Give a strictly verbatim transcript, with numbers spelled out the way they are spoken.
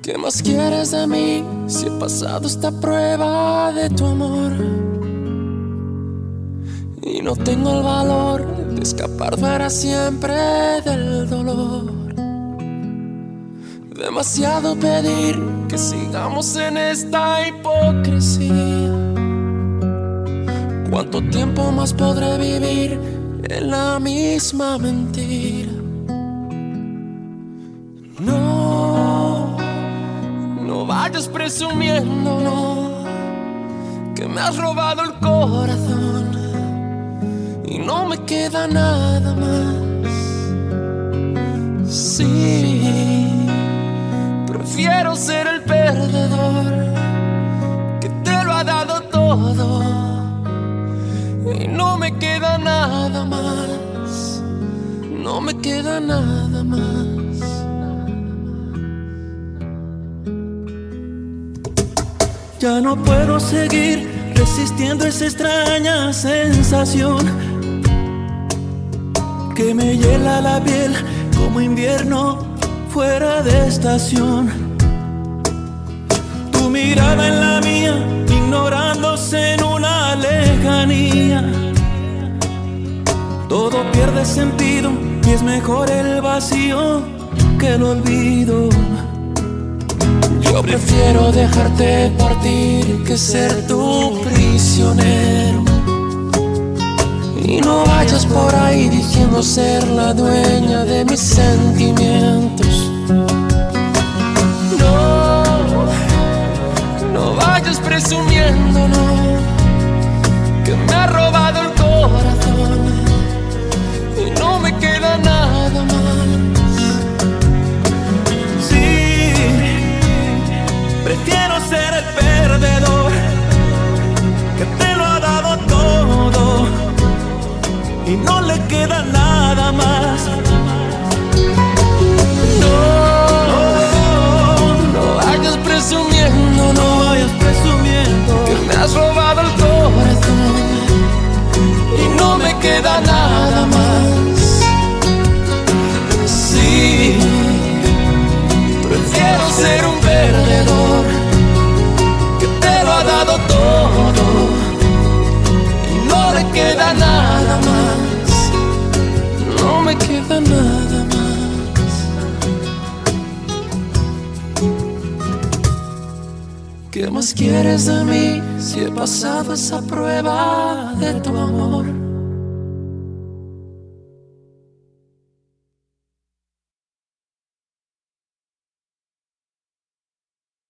¿Qué más quieres de mí si he pasado esta prueba de tu amor? Y no tengo el valor de escapar para siempre del dolor. Demasiado pedir que sigamos en esta hipocresía. ¿Cuánto tiempo más podré vivir en la misma mentira? No, no vayas presumiendo, no, que me has robado el corazón y no me queda nada más. Sí, prefiero ser el perdedor que te lo ha dado todo y no me queda nada más, no me queda nada más. Ya no puedo seguir resistiendo esa extraña sensación que me hiela la piel como invierno fuera de estación. Tu mirada en la mía, ignorándose en una lejanía. Todo pierde sentido y es mejor el vacío que el olvido. Yo prefiero dejarte partir que ser tu prisionero. Y no vayas por ahí diciendo ser la dueña de mis sentimientos. No, no vayas presumiendo, no, que me ha robado el corazón y no me queda nada más. Sí, prefiero ser el perdedor que te lo ha dado todo y no le queda nada más. No, no vayas presumiendo, no vayas presumiendo que me has robado el corazón y no me queda nada más. Sí, prefiero ser un perdedor que te lo ha dado todo y no le queda nada más, no me queda nada más. ¿Qué más quieres de mí si he pasado esa prueba de tu amor?